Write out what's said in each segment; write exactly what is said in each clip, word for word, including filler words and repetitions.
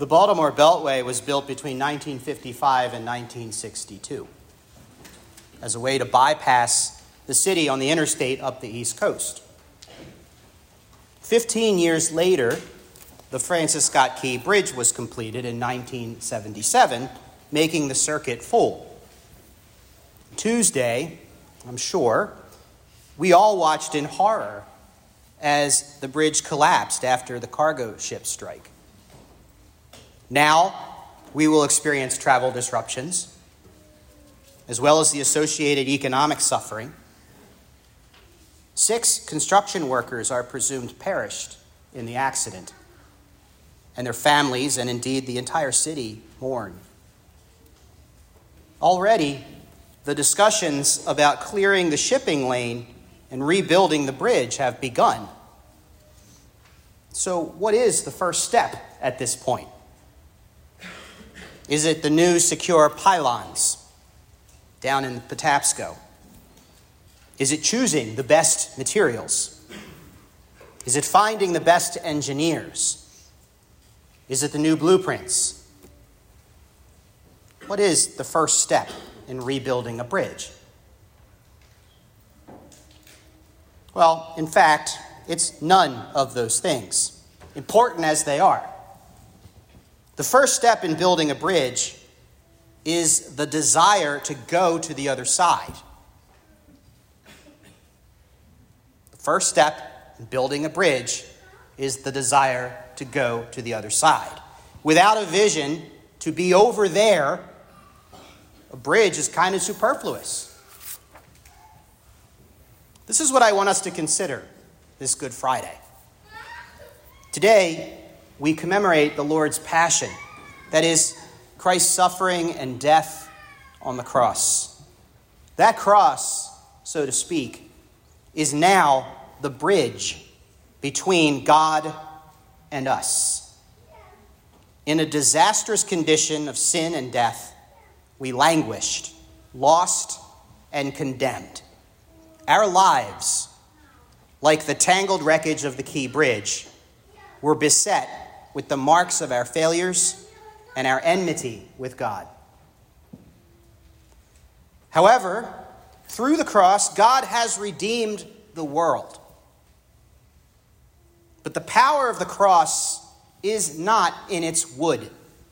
The Baltimore Beltway was built between nineteen fifty-five and nineteen sixty-two as a way to bypass the city on the interstate up the East Coast. Fifteen years later, the Francis Scott Key Bridge was completed in nineteen seventy-seven, making the circuit full. Tuesday, I'm sure, we all watched in horror as the bridge collapsed after the cargo ship strike. Now, we will experience travel disruptions, as well as the associated economic suffering. Six construction workers are presumed perished in the accident, and their families, and indeed the entire city, mourn. Already, the discussions about clearing the shipping lane and rebuilding the bridge have begun. So, what is the first step at this point? Is it the new secure pylons down in Patapsco? Is it choosing the best materials? Is it finding the best engineers? Is it the new blueprints? What is the first step in rebuilding a bridge? Well, in fact, it's none of those things, important as they are. The first step in building a bridge is the desire to go to the other side. The first step in building a bridge is the desire to go to the other side. Without a vision to be over there, a bridge is kind of superfluous. This is what I want us to consider this Good Friday. Today, we commemorate the Lord's Passion, that is, Christ's suffering and death on the cross. That cross, so to speak, is now the bridge between God and us. In a disastrous condition of sin and death, we languished, lost, and condemned. Our lives, like the tangled wreckage of the Key Bridge, were beset with the marks of our failures and our enmity with God. However, through the cross, God has redeemed the world. But the power of the cross is not in its wood.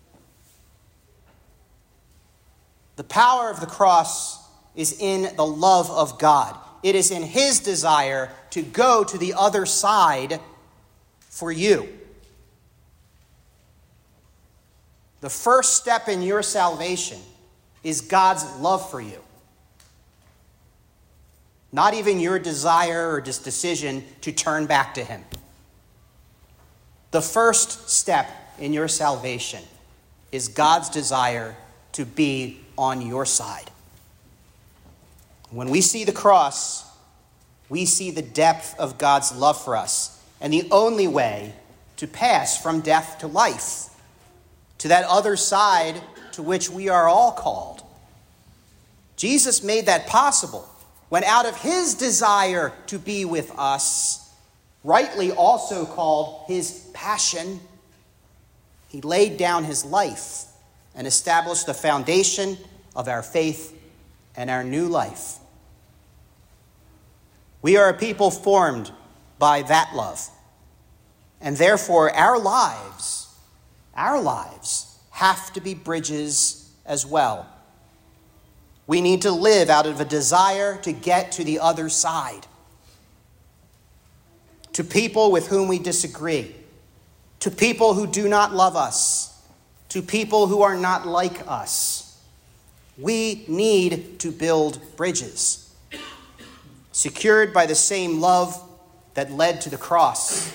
The power of the cross is in the love of God. It is in his desire to go to the other side for you. The first step in your salvation is God's love for you. Not even your desire or just decision to turn back to him. The first step in your salvation is God's desire to be on your side. When we see the cross, we see the depth of God's love for us and the only way to pass from death to life, to that other side to which we are all called. Jesus made that possible when, out of his desire to be with us, rightly also called his passion, he laid down his life and established the foundation of our faith and our new life. We are a people formed by that love, and therefore our lives, our lives have to be bridges as well. We need to live out of a desire to get to the other side, to people with whom we disagree, to people who do not love us, to people who are not like us. We need to build bridges, secured by the same love that led to the cross.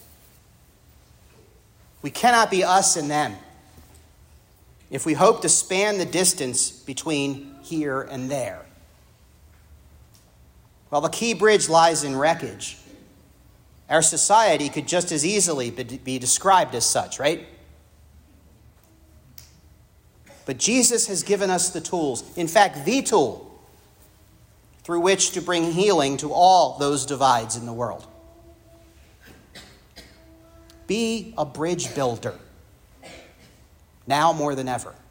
We cannot be us and them if we hope to span the distance between here and there. While the Key Bridge lies in wreckage, our society could just as easily be described as such, right? But Jesus has given us the tools, in fact, the tool, through which to bring healing to all those divides in the world. Be a bridge builder. now more than ever.